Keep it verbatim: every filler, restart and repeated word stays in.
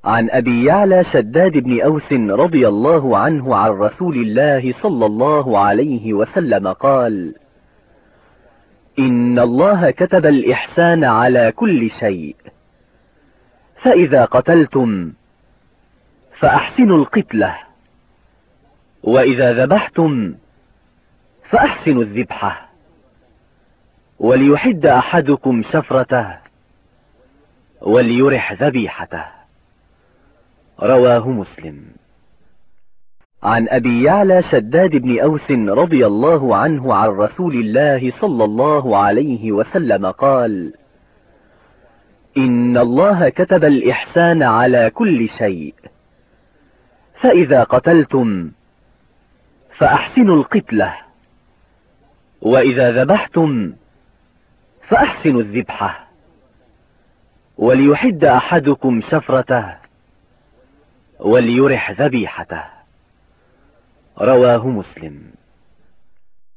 عن أبي يعلى شداد بن أوس رضي الله عنه عن رسول الله صلى الله عليه وسلم قال: إن الله كتب الإحسان على كل شيء، فإذا قتلتم فأحسنوا القتلة، وإذا ذبحتم فأحسنوا الذبحة، وليحد أحدكم شفرته وليرح ذبيحته. رواه مسلم. عن أبي يعلى شداد بن أوس رضي الله عنه عن رسول الله صلى الله عليه وسلم قال: إن الله كتب الإحسان على كل شيء، فإذا قتلتم فأحسنوا القتلة، وإذا ذبحتم فأحسنوا الذبحة، وليحد أحدكم شفرته وليرح ذبيحته. رواه مسلم.